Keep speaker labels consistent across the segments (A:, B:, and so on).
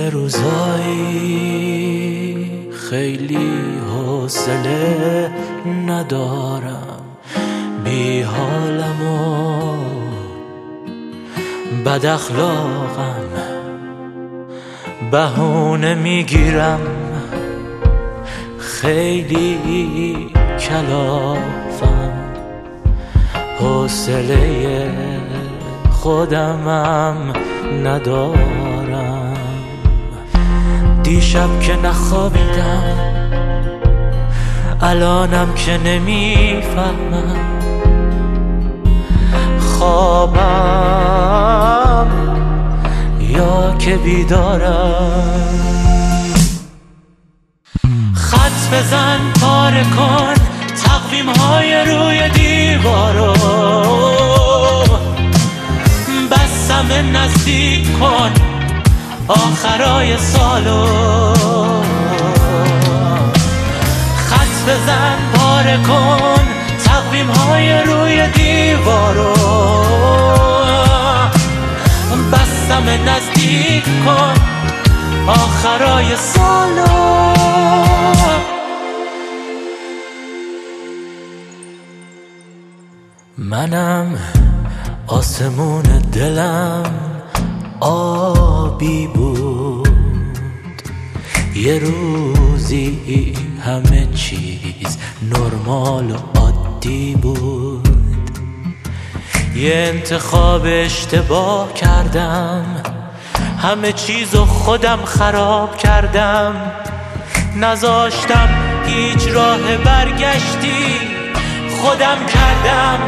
A: یه روزایی خیلی حوصله ندارم، بی حالم و بد اخلاقم، بهونه میگیرم، خیلی کلافم، حوصله خودمم ندارم. دیشب که نخوابیدم، الانم که نمیفهمم، خوابم یا که بیدارم. خط بزن پاره کن تقویم‌های روی دیوارو، بسم نزدیک کن آخرای سالو. خط بزن پاره کن تقویم‌های روی دیوارو، بسم نزدیک کن آخرای سالو. منم آسمون دلم آبی بود، یه روزی همه چیز نرمال و عادی بود. یه انتخاب اشتباه کردم، همه چیزو خودم خراب کردم، نذاشتم هیچ راه برگشتی، خودم کردم.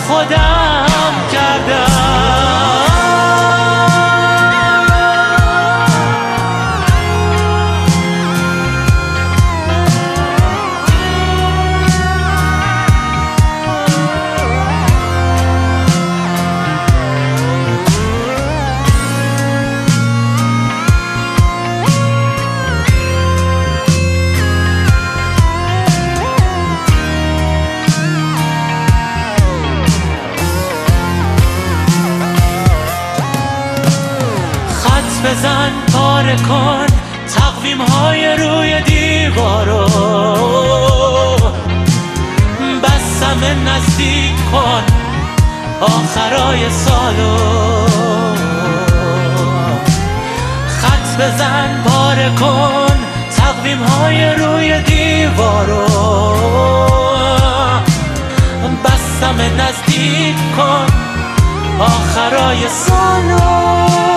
A: بزن پاره کن تقویم‌های روی دیوارو، بسم نزدیک کن آخرای سالو. خط بزن پاره کن تقویم‌های روی دیوارو، بسم نزدیک کن آخرای سالو.